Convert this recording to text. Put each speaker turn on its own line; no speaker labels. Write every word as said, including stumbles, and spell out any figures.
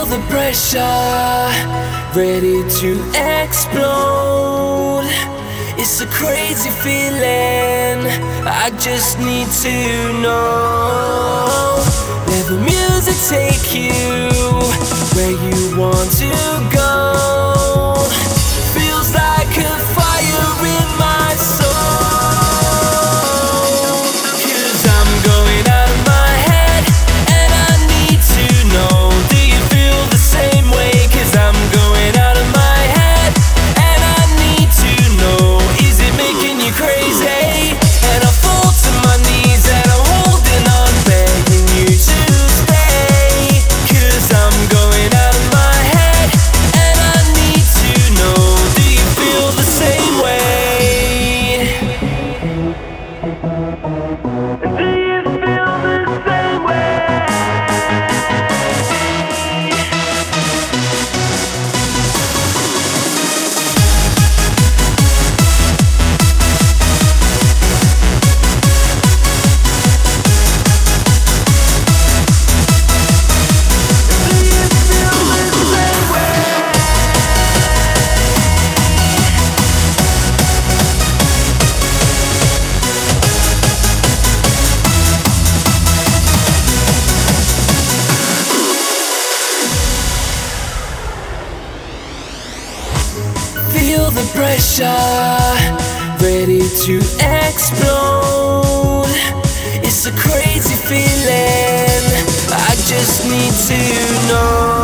the pressure, ready to explode. It's a crazy feeling, I just need to know. Let the music take you where you want to go. Feels like a fire in my soul. 'Cause I'm going out of my head, and I need to know, do you feel the same way? 'Cause I'm going out of my head, and I need to know, is it making you crazy? And I fall to my knees and I'm holding on, begging you to stay. 'Cause I'm going out of my head, and I need to know, do you feel the same way? Do you feel the same way? Feel the pressure, ready to explode. It's a crazy feeling, I just need to know.